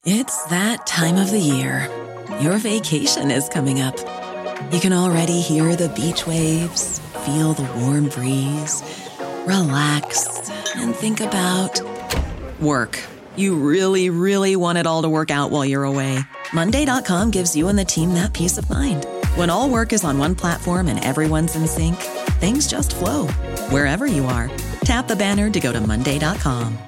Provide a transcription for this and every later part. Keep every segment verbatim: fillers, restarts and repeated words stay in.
It's that time of the year. Your vacation is coming up. You can already hear the beach waves, feel the warm breeze, relax, and think about work. You really, really want it all to work out while you're away. Monday dot com gives you and the team that peace of mind. When all work is on one platform and everyone's in sync, things just flow. Wherever you are, tap the banner to go to Monday dot com.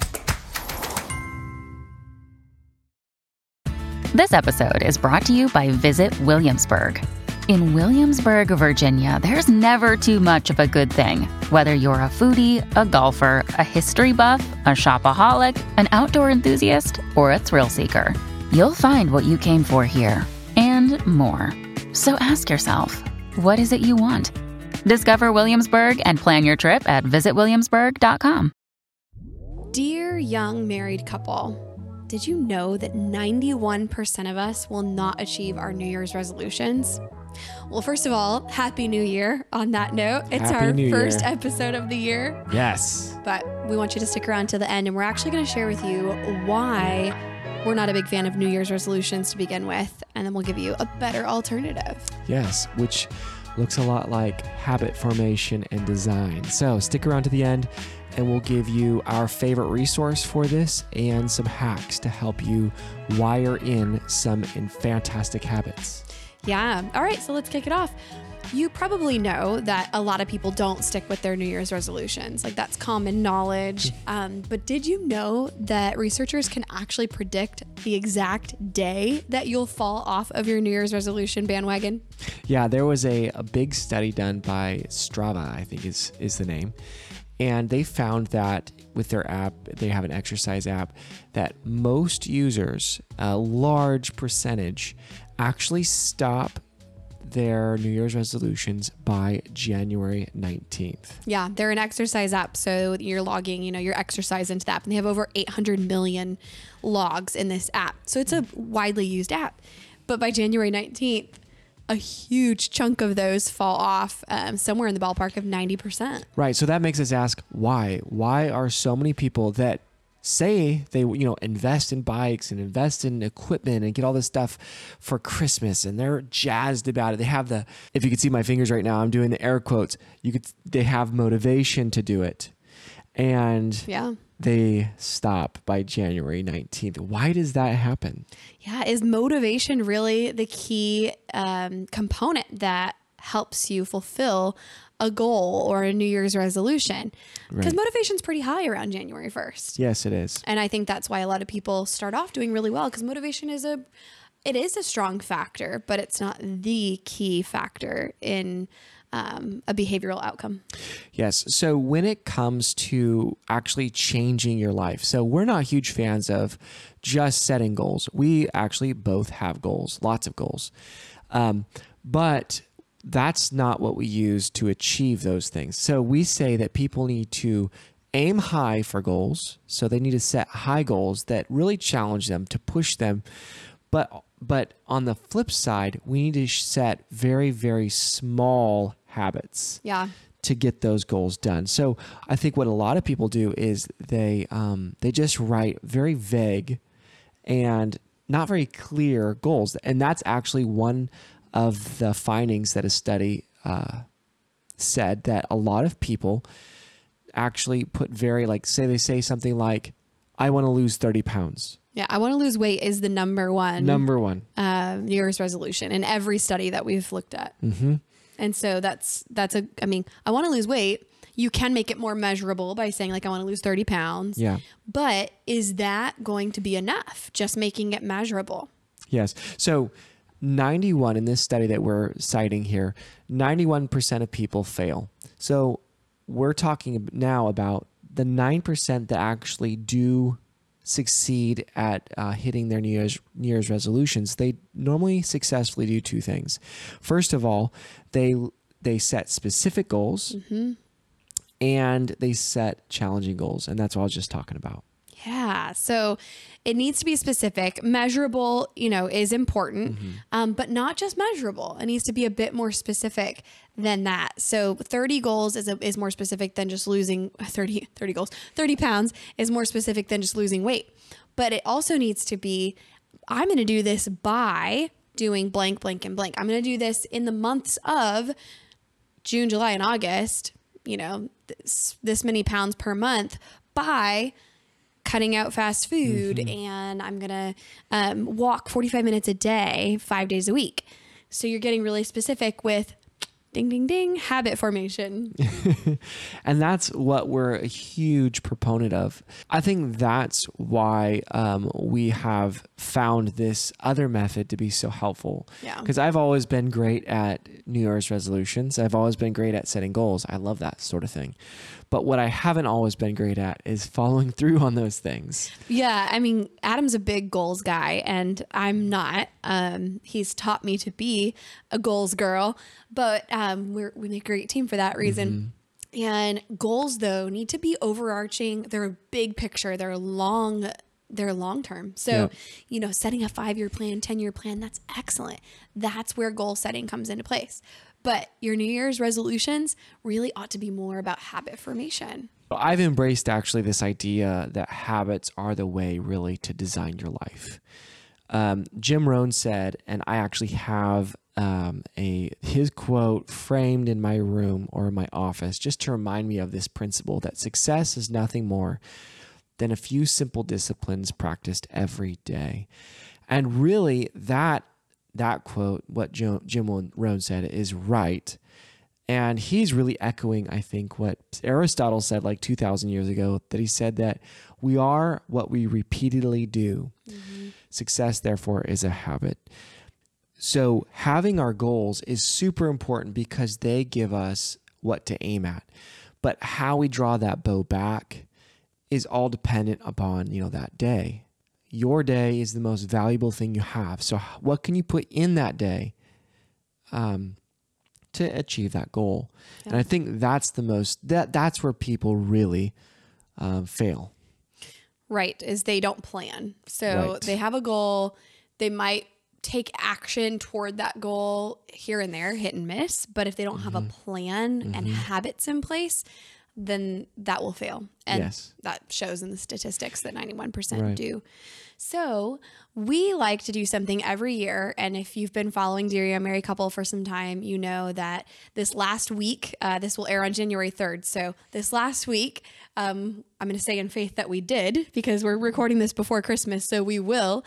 This episode is brought to you by Visit Williamsburg. In Williamsburg, Virginia, there's never too much of a good thing. Whether you're a foodie, a golfer, a history buff, a shopaholic, an outdoor enthusiast, or a thrill seeker, you'll find what you came for here and more. So ask yourself, what is it you want? Discover Williamsburg and plan your trip at visit williamsburg dot com. Dear young married couple, did you know that ninety-one percent of us will not achieve our New Year's resolutions? Well, first of all, Happy New Year on that note. It's Happy our New first Year. episode of the year. Yes. But we want you to stick around to the end, and we're actually going to share with you why we're not a big fan of New Year's resolutions to begin with, and then we'll give you a better alternative. Yes, which looks a lot like habit formation and design. So stick around to the end, and we'll give you our favorite resource for this and some hacks to help you wire in some in fantastic habits. Yeah. All right. So let's kick it off. You probably know that a lot of people don't stick with their New Year's resolutions. Like, that's common knowledge. Um, but did you know that researchers can actually predict the exact day that you'll fall off of your New Year's resolution bandwagon? Yeah, there was a, a big study done by Strava, I think is, is the name. And they found that with their app, they have an exercise app, that most users, a large percentage, actually stop their New Year's resolutions by January nineteenth. Yeah, they're an exercise app. So you're logging, you know, your exercise into the app, and they have over eight hundred million logs in this app. So it's a widely used app. But by January nineteenth, a huge chunk of those fall off, um, somewhere in the ballpark of ninety percent. Right. So that makes us ask why? Why are so many people that say they, you know, invest in bikes and invest in equipment and get all this stuff for Christmas, and they're jazzed about it. They have the, if you could see my fingers right now, I'm doing the air quotes. You could, they have motivation to do it, and Yeah. they stop by January nineteenth. Why does that happen? Yeah. Is motivation really the key um, component that helps you fulfill a goal or a New Year's resolution? Because Right. motivation's pretty high around January first. Yes, it is. And I think that's why a lot of people start off doing really well, because motivation is a, it is a strong factor, but it's not the key factor in um, a behavioral outcome. Yes. So when it comes to actually changing your life, so we're not huge fans of just setting goals. We actually both have goals, lots of goals. Um, but that's not what we use to achieve those things. So we say that people need to aim high for goals. So they need to set high goals that really challenge them, to push them. But but on the flip side, we need to set very, very small habits Yeah. to get those goals done. So I think what a lot of people do is they um, they just write very vague and not very clear goals. And that's actually one of the findings that a study uh, said, that a lot of people actually put very, like, say they say something like, I want to lose thirty pounds. Yeah. I want to lose weight is the number one, Number one. uh, New Year's resolution in every study that we've looked at. Mm-hmm. And so that's, that's a, I mean, I want to lose weight. You can make it more measurable by saying, like, I want to lose thirty pounds. Yeah. But is that going to be enough? Just making it measurable? Yes. So ninety-one in this study that we're citing here, ninety-one percent of people fail. So we're talking now about the nine percent that actually do succeed at uh, hitting their New Year's, New Year's resolutions. They normally successfully do two things. First of all, they they set specific goals, Mm-hmm. and they set challenging goals. And that's what I was just talking about. Yeah. So it needs to be specific. Measurable, you know, is important, Mm-hmm. um, but not just measurable. It needs to be a bit more specific than that. So thirty goals is, a, is more specific than just losing thirty, thirty goals. thirty pounds is more specific than just losing weight. But it also needs to be I'm going to do this by doing blank, blank, and blank. I'm going to do this in the months of June, July, and August, you know, this, this many pounds per month by cutting out fast food. Mm-hmm. And I'm going to um, walk forty-five minutes a day, five days a week. So you're getting really specific with ding, ding, ding, habit formation. And that's what we're a huge proponent of. I think that's why um, we have found this other method to be so helpful. Yeah. Because I've always been great at New Year's resolutions. I've always been great at setting goals. I love that sort of thing. But what I haven't always been great at is following through on those things. Yeah. I mean, Adam's a big goals guy and I'm not. Um, he's taught me to be a goals girl, but um, we're, we make a great team for that reason. Mm-hmm. And goals, though, need to be overarching. They're a big picture. They're long they're long term. So, yeah. you know, setting a five-year plan, ten-year plan, that's excellent. That's where goal setting comes into place. But your New Year's resolutions really ought to be more about habit formation. I've embraced actually this idea that habits are the way really to design your life. Um, Jim Rohn said, and I actually have um, a his quote framed in my room or in my office just to remind me of this principle that success is nothing more than a few simple disciplines practiced every day. And really that that quote, what Jim, Jim Rohn said, is right. And he's really echoing, I think, what Aristotle said like two thousand years ago, that he said that we are what we repeatedly do. Mm-hmm. Success, therefore, is a habit. So having our goals is super important because they give us what to aim at. But how we draw that bow back is all dependent upon, you know, that day. Your day is the most valuable thing you have. So what can you put in that day um, to achieve that goal? Yeah. And I think that's the most, that that's where people really um, fail. Right, is they don't plan. So right. They have a goal. They might take action toward that goal here and there, hit and miss. But if they don't mm-hmm. have a plan mm-hmm. and habits in place, then that will fail. And yes. that shows in the statistics that ninety-one percent right. do. So we like to do something every year. And if you've been following Dear Young Married Couple for some time, you know that this last week, uh, this will air on January third. So this last week, um, I'm going to say in faith that we did, because we're recording this before Christmas. So we will,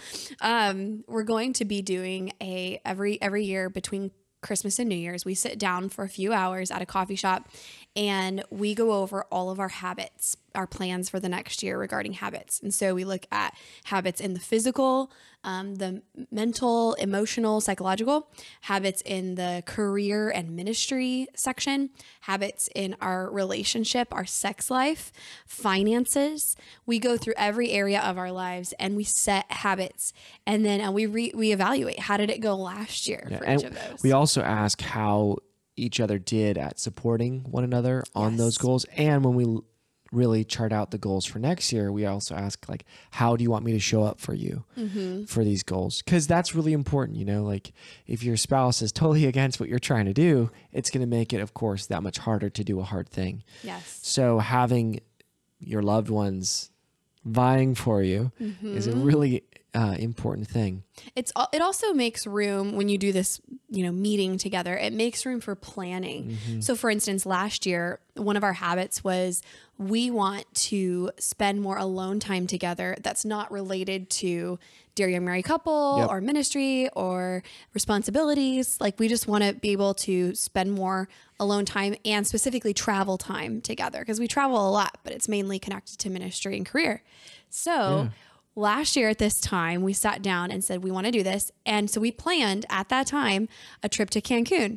um, we're going to be doing a every, every year between Christmas and New Year's, we sit down for a few hours at a coffee shop and we go over all of our habits, our plans for the next year regarding habits. And so we look at habits in the physical, um, the mental, emotional, psychological, habits in the career and ministry section, habits in our relationship, our sex life, finances. We go through every area of our lives and we set habits, and then uh, we re- we evaluate how did it go last year yeah, for each of those. We also ask how each other did at supporting one another on yes. those goals. And when we really chart out the goals for next year, we also ask, like, how do you want me to show up for you mm-hmm. for these goals? Because that's really important. You know, like if your spouse is totally against what you're trying to do, it's going to make it, of course, that much harder to do a hard thing. Yes. So having your loved ones vying for you mm-hmm. is a really uh, important thing. It's it also makes room when you do this, you know, meeting together. It makes room for planning. Mm-hmm. So, for instance, last year, one of our habits was we want to spend more alone time together. That's not related to Dear Young Married Couple yep. or ministry or responsibilities. Like, we just want to be able to spend more alone time and specifically travel time together, because we travel a lot, but it's mainly connected to ministry and career. So. Yeah. Last year at this time, we sat down and said, we want to do this. And so we planned at that time a trip to Cancun.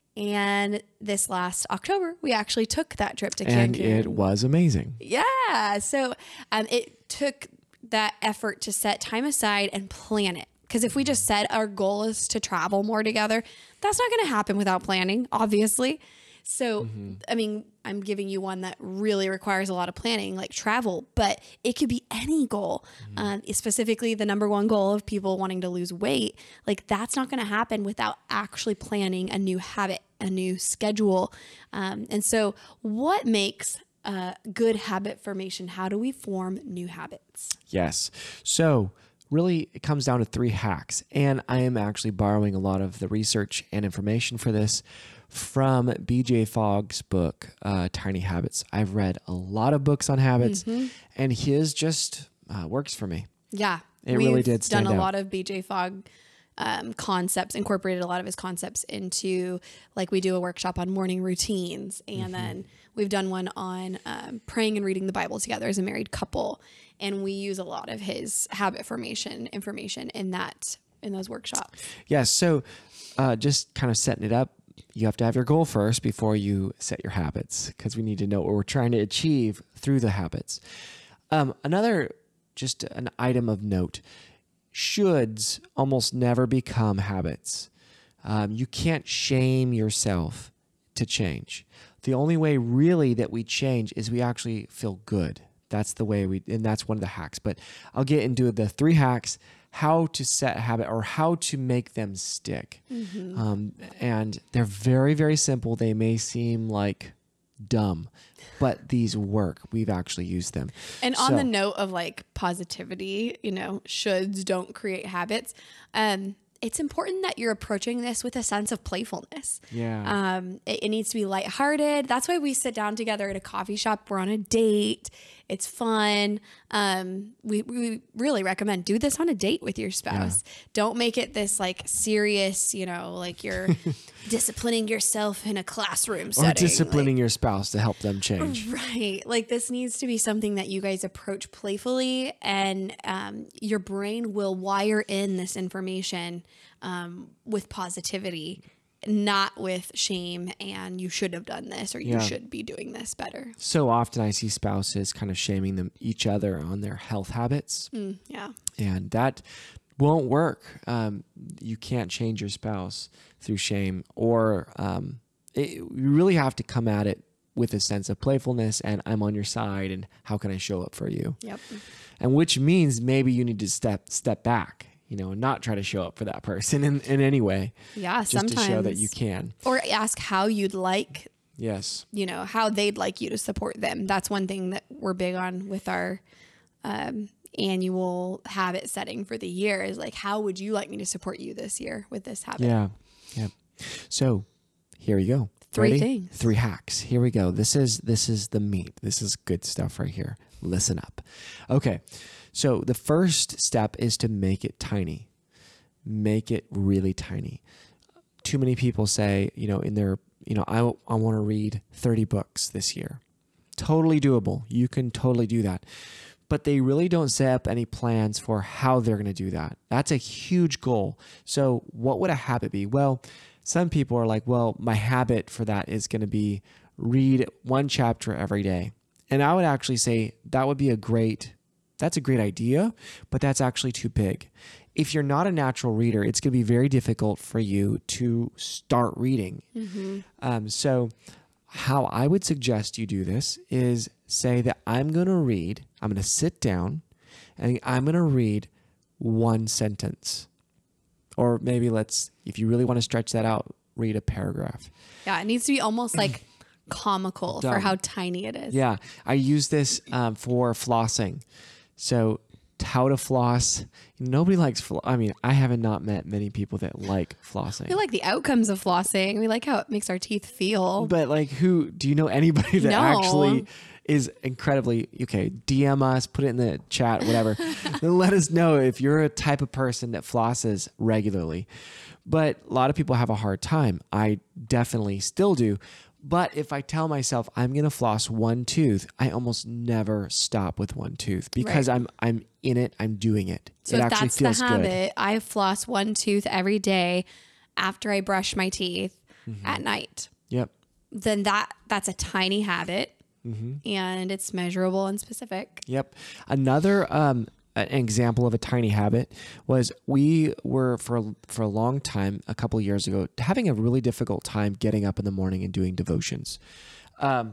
And this last October, we actually took that trip to Cancun. And it was amazing. Yeah. So um, it took that effort to set time aside and plan it. Because if we just said our goal is to travel more together, that's not going to happen without planning, obviously. So, mm-hmm. I mean, I'm giving you one that really requires a lot of planning, like travel, but it could be any goal, mm-hmm. um, specifically the number one goal of people wanting to lose weight. Like, that's not going to happen without actually planning a new habit, a new schedule. Um, and so what makes uh, good habit formation? How do we form new habits? Yes. So really it comes down to three hacks. And I am actually borrowing a lot of the research and information for this from B J Fogg's book, uh, Tiny Habits. I've read a lot of books on habits, mm-hmm. and his just uh, works for me. Yeah. It really did stand done a out. lot of B J Fogg um, concepts, incorporated a lot of his concepts into, like we do a workshop on morning routines. And mm-hmm. then we've done one on um, praying and reading the Bible together as a married couple. And we use a lot of his habit formation information in that, in those workshops. Yeah. So uh, just kind of setting it up, you have to have your goal first before you set your habits, because we need to know what we're trying to achieve through the habits. Um, another, just an item of note, shoulds almost never become habits. Um, you can't shame yourself to change. The only way really that we change is we actually feel good. That's the way we, and that's one of the hacks. But I'll get into the three hacks, how to set a habit or how to make them stick. Mm-hmm. Um, and they're very, very simple. They may seem like dumb, but these work. We've actually used them. And so, on the note of like positivity, you know, shoulds don't create habits. Um, it's important that you're approaching this with a sense of playfulness. Yeah. Um, it, it needs to be lighthearted. That's why we sit down together at a coffee shop. We're on a date. It's fun. Um, we, we really recommend do this on a date with your spouse. Yeah. Don't make it this like serious, you know, like you're disciplining yourself in a classroom setting. Or disciplining like, your spouse to help them change. Right. Like this needs to be something that you guys approach playfully, and um, your brain will wire in this information um, with positivity, not with shame and you should have done this or you yeah. should be doing this better. So often I see spouses kind of shaming them each other on their health habits. Mm, yeah. And that won't work. Um, you can't change your spouse through shame, or um, it, you really have to come at it with a sense of playfulness and I'm on your side and how can I show up for you? Yep. And which means maybe you need to step step back, you know, and not try to show up for that person in, in any way. Yeah, just sometimes. to show that you can. Or ask how you'd like, yes, you know, how they'd like you to support them. That's one thing that we're big on with our um, annual habit setting for the year is like, how would you like me to support you this year with this habit? Yeah, yeah. So here we go. Three Ready? things. Three hacks. Here we go. This is this is the meat. This is good stuff right here. Listen up. Okay. So the first step is to make it tiny. Make it really tiny. Too many people say, you know, in their, you know, I, I want to read thirty books this year. Totally doable. You can totally do that. But they really don't set up any plans for how they're going to do that. That's a huge goal. So what would a habit be? Well, some people are like, well, my habit for that is going to be read one chapter every day. And I would actually say that would be a great, that's a great idea, but that's actually too big. If you're not a natural reader, it's going to be very difficult for you to start reading. Mm-hmm. Um, so how I would suggest you do this is say that I'm going to read, I'm going to sit down and I'm going to read one sentence. Or maybe let's, if you really want to stretch that out, read a paragraph. Yeah, it needs to be almost like comical Dumb. for how tiny it is. Yeah, I use this um, for flossing. So how to floss. Nobody likes floss. I mean, I haven't not met many people that like flossing. We like the outcomes of flossing. We like how it makes our teeth feel. But like who, do you know anybody that No. actually is incredibly, okay, D M us, put it in the chat, whatever. Then let us know if you're a type of person that flosses regularly. But a lot of people have a hard time. I definitely still do. But if I tell myself I'm going to floss one tooth, I almost never stop with one tooth because right. I'm I'm in it, I'm doing it. So it if actually that's feels the habit, good. I floss one tooth every day after I brush my teeth mm-hmm. at night. Yep. Then that that's a tiny habit. Mm-hmm. And it's measurable and specific. Yep. Another um, an example of a tiny habit was we were for a, for a long time, a couple of years ago, having a really difficult time getting up in the morning and doing devotions. Um,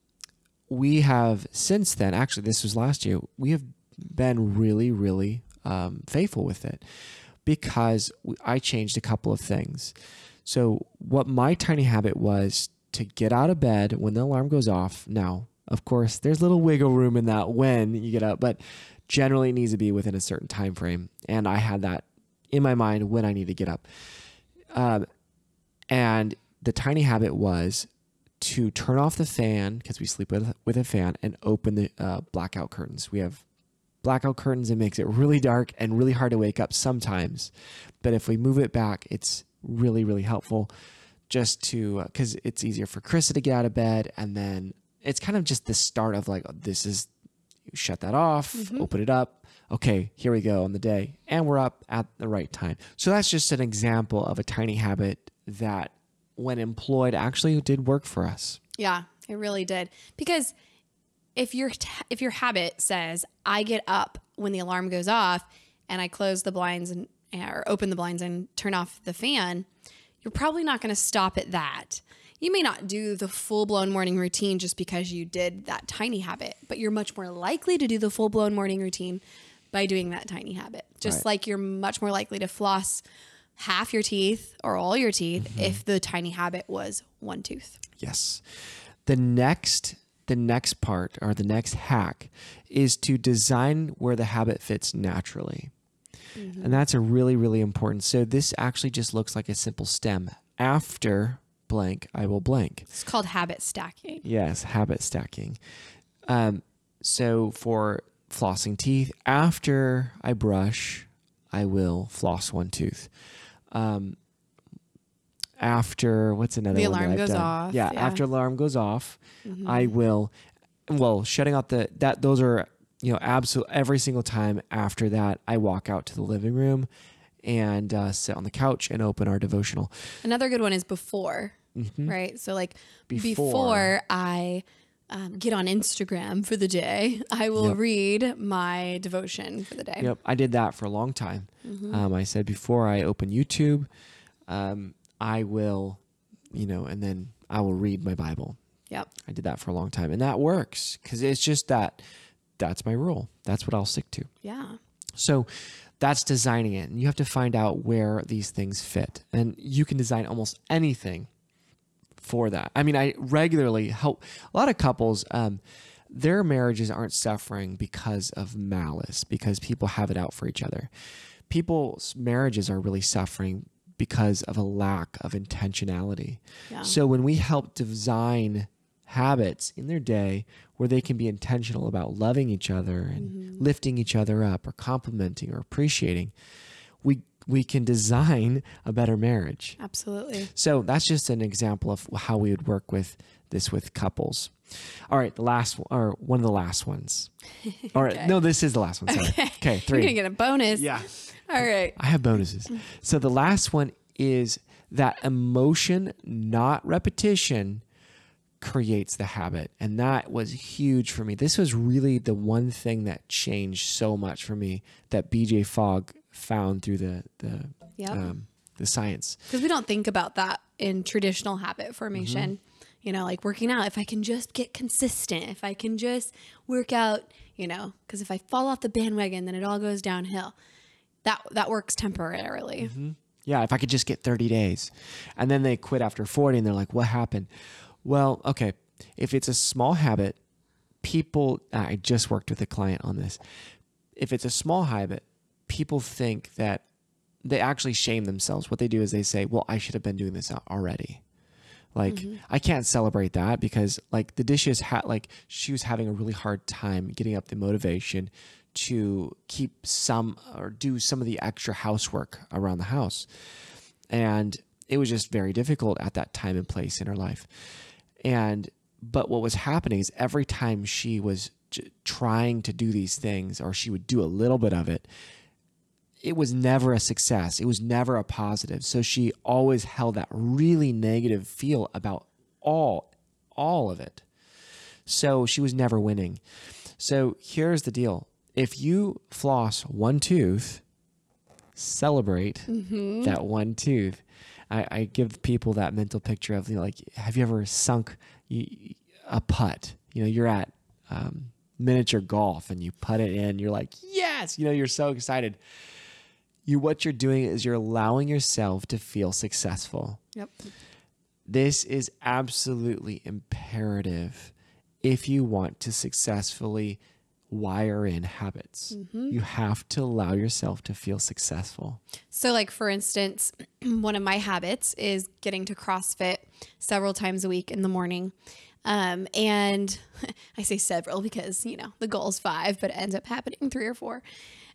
we have since then, actually, this was last year, we have been really, really um, faithful with it because I changed a couple of things. So what my tiny habit was to get out of bed when the alarm goes off. Now, of course, there's little wiggle room in that when you get up, but Generally, it needs to be within a certain time frame. And I had that in my mind when I need to get up. Um, and the tiny habit was to turn off the fan, because we sleep with, with a fan, and open the uh, blackout curtains. We have blackout curtains. It makes it really dark and really hard to wake up sometimes. But if we move it back, it's really, really helpful just to, because uh, it's easier for Krista to get out of bed. And then it's kind of just the start of like, this is, you shut that off, mm-hmm. open it up. Okay, here we go on the day. And we're up at the right time. So that's just an example of a tiny habit that when employed actually did work for us. Yeah, it really did. Because if your t- if your habit says, I get up when the alarm goes off and I close the blinds and or open the blinds and turn off the fan, you're probably not going to stop at that. You may not do the full-blown morning routine just because you did that tiny habit, but you're much more likely to do the full-blown morning routine by doing that tiny habit. Just right. like you're much more likely to floss half your teeth or all your teeth mm-hmm. if the tiny habit was one tooth. Yes. The next the next part or the next hack is to design where the habit fits naturally. Mm-hmm. And that's a really, really important. So this actually just looks like a simple stem. After blank, I will blank. It's called habit stacking. Yes, habit stacking. Um, so for flossing teeth, after I brush, I will floss one tooth. Um, after, what's another the one? The alarm goes done? off. Yeah, yeah, after alarm goes off, mm-hmm. I will, well, shutting out the, that, those are, you know, absolutely every single time after that, I walk out to the living room and uh, sit on the couch and open our devotional. Another good one is before, mm-hmm. right? So like before, before I um, get on Instagram for the day, I will yep. read my devotion for the day. Yep. I did that for a long time. Mm-hmm. Um, I said before I open YouTube, um, I will, you know, and then I will read my Bible. Yep. I did that for a long time, and that works because it's just that that's my rule. That's what I'll stick to. Yeah. So that's designing it. And you have to find out where these things fit. And you can design almost anything for that. I mean, I regularly help a lot of couples, um, their marriages aren't suffering because of malice, because people have it out for each other. People's marriages are really suffering because of a lack of intentionality. Yeah. So when we help design habits in their day where they can be intentional about loving each other and mm-hmm. lifting each other up or complimenting or appreciating, we we can design a better marriage. Absolutely. So that's just an example of how we would work with this with couples. All right, the last or one of the last ones. All right, okay. No, this is the last one. Sorry. Okay, okay three. You're gonna get a bonus. Yeah. All right. I have bonuses. So the last one is that emotion, not repetition, creates the habit. And that was huge for me. This was really the one thing that changed so much for me that B J Fogg found through the the yep. um, the science. Because we don't think about that in traditional habit formation. Mm-hmm. You know, like working out, if I can just get consistent, if I can just work out, you know, because if I fall off the bandwagon, then it all goes downhill. That that works temporarily. Mm-hmm. Yeah, if I could just get thirty days. And then they quit after forty and they're like, what happened? Well, okay, if it's a small habit, people, I just worked with a client on this. If it's a small habit, people think that they actually shame themselves. What they do is they say, well, I should have been doing this already. Like, mm-hmm. I can't celebrate that because like the dishes had, like she was having a really hard time getting up the motivation to keep some or do some of the extra housework around the house. And it was just very difficult at that time and place in her life. And, but what was happening is every time she was j- trying to do these things, or she would do a little bit of it, it was never a success. It was never a positive. So she always held that really negative feel about all, all of it. So she was never winning. So here's the deal. If you floss one tooth, celebrate mm-hmm. that one tooth. I, I give people that mental picture of, you know, like, have you ever sunk a putt? You know, you're at um, miniature golf and you putt it in. You're like, yes, you know, you're so excited. You, what you're doing is you're allowing yourself to feel successful. Yep. This is absolutely imperative if you want to successfully wire in habits. Mm-hmm. You have to allow yourself to feel successful. So like, for instance, one of my habits is getting to CrossFit several times a week in the morning. Um, and I say several because, you know, the goal is five, but it ends up happening three or four.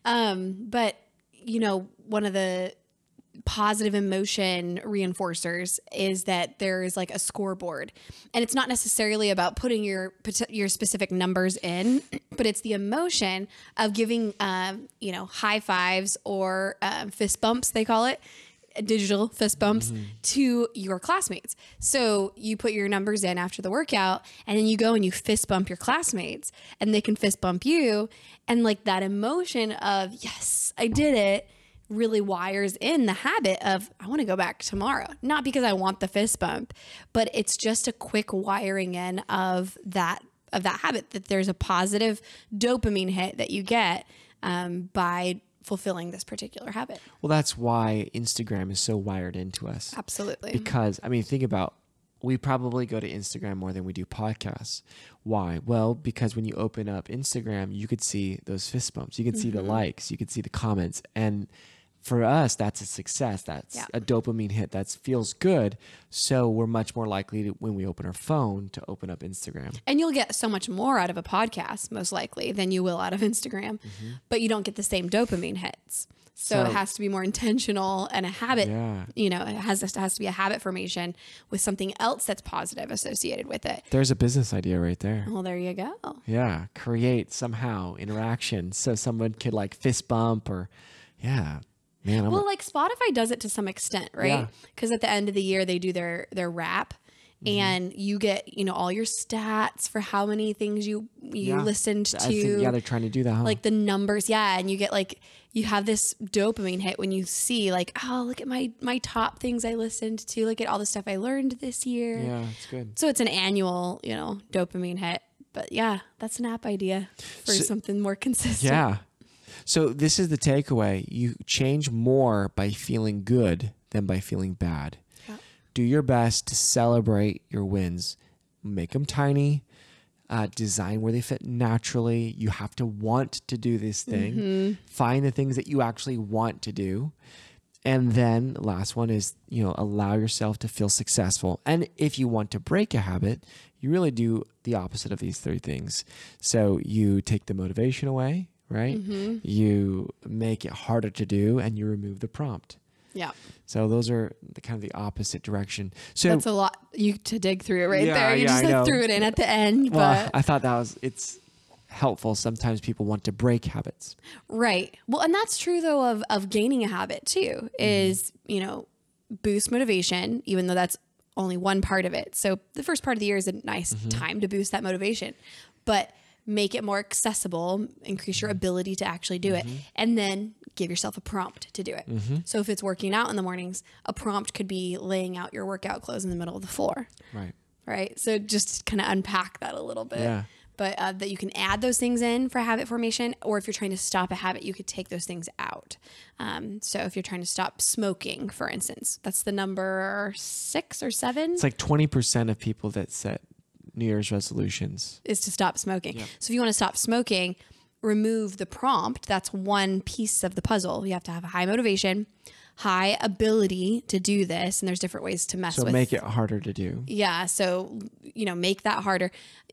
Um, but, you know, one of the positive emotion reinforcers is that there is like a scoreboard, and it's not necessarily about putting your your specific numbers in, but it's the emotion of giving um, you know, high fives or um, fist bumps, they call it, digital fist bumps, mm-hmm. to your classmates. So you put your numbers in after the workout, and then you go and you fist bump your classmates, and they can fist bump you, and like that emotion of, yes, I did it, really wires in the habit of, I want to go back tomorrow. Not because I want the fist bump, but it's just a quick wiring in of that of that habit, that there's a positive dopamine hit that you get um, by fulfilling this particular habit. Well, that's why Instagram is so wired into us. Absolutely. Because, I mean, think about, we probably go to Instagram more than we do podcasts. Why? Well, because when you open up Instagram, you could see those fist bumps. You can mm-hmm. see the likes. You could see the comments. And for us, that's a success. That's yeah. a dopamine hit. That feels good. So we're much more likely to, when we open our phone, to open up Instagram. And you'll get so much more out of a podcast, most likely, than you will out of Instagram. Mm-hmm. But you don't get the same dopamine hits. So, so it has to be more intentional, and a habit, yeah. you know, it has, it has to be a habit formation with something else that's positive associated with it. There's a business idea right there. Well, there you go. Yeah. Create somehow interaction so someone could like fist bump or, yeah. Man, I'm well, a- like Spotify does it to some extent, right? Because yeah. at the end of the year, they do their, their wrap. Mm-hmm. And you get, you know, all your stats for how many things you you yeah. listened to. I think, yeah, they're trying to do that, huh? Like the numbers, yeah. And you get like, you have this dopamine hit when you see like, oh, look at my my top things I listened to. Look at all the stuff I learned this year. Yeah, it's good. So it's an annual, you know, dopamine hit. But yeah, that's an app idea for so, something more consistent. Yeah. So this is the takeaway. You change more by feeling good than by feeling bad. Do your best to celebrate your wins. Make them tiny. Uh, design where they fit naturally. You have to want to do this thing. Mm-hmm. Find the things that you actually want to do. And then the last one is, you know, allow yourself to feel successful. And if you want to break a habit, you really do the opposite of these three things. So you take the motivation away, right? Mm-hmm. You make it harder to do, and you remove the prompt. Yeah. So those are the kind of the opposite direction. So that's a lot you to dig through it right yeah, there. You yeah, just like threw it in at the end. Well, but I thought that was, it's helpful. Sometimes people want to break habits. Right. Well, and that's true though of, of gaining a habit too, is, mm-hmm. you know, boost motivation, even though that's only one part of it. So the first part of the year is a nice mm-hmm. time to boost that motivation, but make it more accessible, increase your ability to actually do mm-hmm. it, and then give yourself a prompt to do it. Mm-hmm. So if it's working out in the mornings, a prompt could be laying out your workout clothes in the middle of the floor. Right. Right. So just kind of unpack that a little bit. Yeah. But uh, that you can add those things in for habit formation, or if you're trying to stop a habit, you could take those things out. Um, so if you're trying to stop smoking, for instance, that's the number six or seven. It's like twenty percent of people that set New Year's resolutions is to stop smoking. Yep. So if you want to stop smoking, remove the prompt. That's one piece of the puzzle. You have to have a high motivation, high ability to do this. And there's different ways to mess so with. So make it harder to do. Yeah. So, you know, make that harder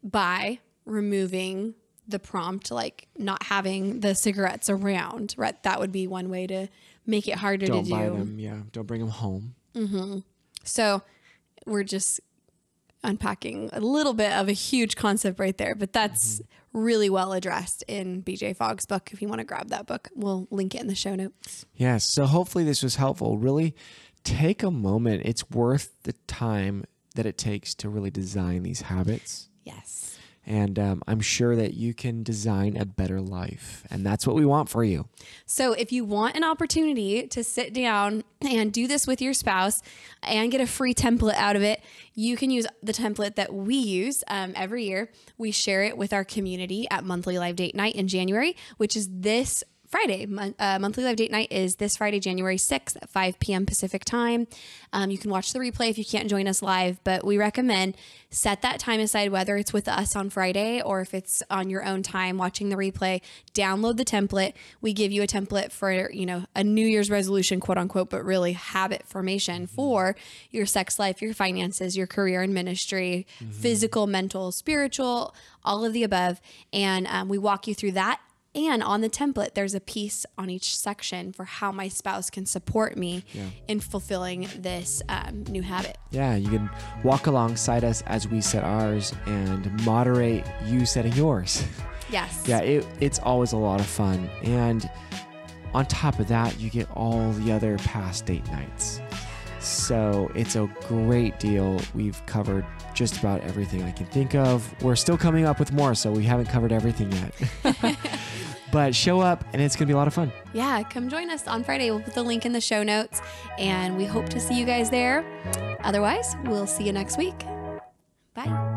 by removing the prompt, like not having the cigarettes around, right? That would be one way to make it harder Don't to do. buy them. Yeah. Don't bring them home. Mm-hmm. So we're just unpacking a little bit of a huge concept right there, but that's mm-hmm. really well addressed in B J Fogg's book. If you want to grab that book, we'll link it in the show notes. Yes. So hopefully this was helpful. Really take a moment. It's worth the time that it takes to really design these habits. Yes. And um, I'm sure that you can design a better life. And that's what we want for you. So if you want an opportunity to sit down and do this with your spouse and get a free template out of it, you can use the template that we use um, every year. We share it with our community at Monthly Live Date Night in January, which is this Friday. Mon- uh, monthly live date night is this Friday, January sixth at five p.m. Pacific time. Um, you can watch the replay if you can't join us live, but we recommend set that time aside, whether it's with us on Friday or if it's on your own time watching the replay. Download the template. We give you a template for, you know, a New Year's resolution, quote unquote, but really habit formation for your sex life, your finances, your career and ministry, mm-hmm. physical, mental, spiritual, all of the above. And um, we walk you through that. And on the template, there's a piece on each section for how my spouse can support me yeah. in fulfilling this um, new habit. Yeah, you can walk alongside us as we set ours and moderate you setting yours. Yes. Yeah, it, it's always a lot of fun. And on top of that, you get all the other past date nights. So it's a great deal. We've covered just about everything I can think of. We're still coming up with more, so we haven't covered everything yet. But show up, and it's going to be a lot of fun. Yeah, come join us on Friday. We'll put the link in the show notes, and we hope to see you guys there. Otherwise, we'll see you next week. Bye.